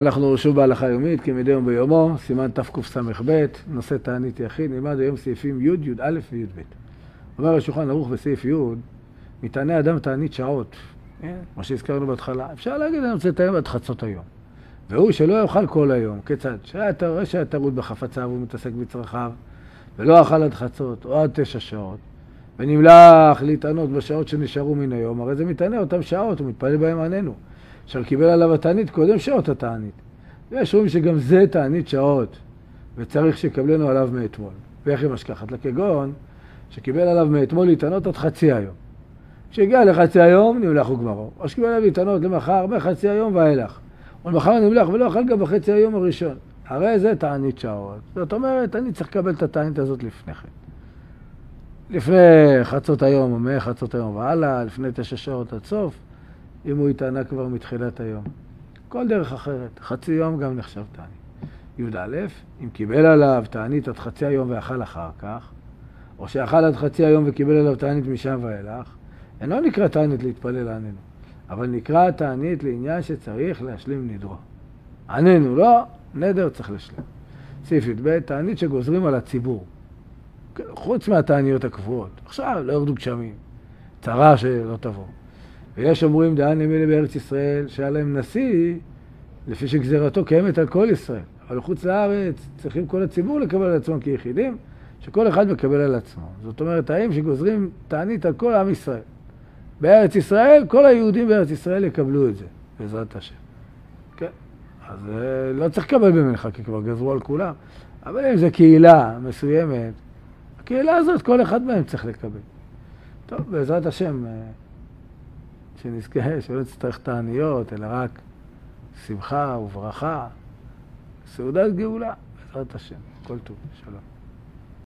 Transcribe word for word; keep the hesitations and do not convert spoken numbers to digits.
אנחנו שוב בהלכה יומית, כמדי יום ביומו, סימן תקס"ב, נושא תענית יחיד, נלמד היום סעיפים י', י"א וי"ב. אומר השולחן ערוך בסעיף י', מתענה אדם תענית שעות, מה שהזכרנו בהתחלה. אפשר להגיד, אני רוצה לתאם עד חצות היום. והוא שלא יאכל כל היום, כיצד? שאתה רואה שהיה טרוד בחפציו, הוא מתעסק בצרכיו, ולא אכל עד חצות, או עד תשע שעות, ונמלח להתענות בשעות שנשארו מן היום, הרי זה מתענה אותם שעות, הוא מתפלל בהם עננו. עכשיו קיבל עליו התענית קודם שעות התענית. ויש רואים שגם זה תענית שעות, וצריך שקבלנו עליו מאתמול. ואיך היא משכחת? לכגון, שקיבל עליו מאתמול להתענות עד חצי היום. כשהגיע לחצי היום, נמלח וגמרו. או שקיבל עליו להתענות למחר, מחצי היום ואילך. ולמחר נמלח ולא אכל גם בחצי היום הראשון. הרי זה תענית שעות. זאת אומרת, אני צריך לקבל את התענית הזאת לפני כן. לפני חצות היום, או מחצות היום והלאה, לפני תשע שעות עד סוף, אם הוא יתענה כבר מתחילת היום. כל דרך אחרת, חצי יום גם נחשב תענית. י"א, אם קיבל עליו תענית עד חצי היום ואכל אחר כך, או שאכל עד חצי היום וקיבל עליו תענית משם ואילך, אינו נקרא תענית להתפלל עננו, אבל נקרא תענית לעניין שצריך להשלים נדרו. עננו לא, נדר צריך לשלם. סעיף י"ב, תענית שגוזרים על הציבור. חוץ מהתעניות הקבועות. עכשיו לא ירדו גשמים, צרה שלא תבוא. ויש אומרים דען אלה בארץ ישראל שהיה להם נשיא לפי שגזירתו קיימת על כל ישראל. אבל חוץ לארץ צריכים כל הציבור לקבל על עצמם כיחידים, שכל אחד מקבל על עצמו. זאת אומרת, האם שגוזרים תענית על כל עם ישראל. בארץ ישראל, כל היהודים בארץ ישראל יקבלו את זה, בעזרת השם. כן? אז לא צריך לקבל במנחה, כי כבר גזרו על כולם. אבל אם זו קהילה מסוימת, הקהילה הזאת, כל אחד מהם צריך לקבל. טוב, בעזרת השם, שנזכה, שלא נצטרך תעניות, אלא רק שמחה וברכה, סעודת גאולה, בעזרת השם. כל טוב, שלום.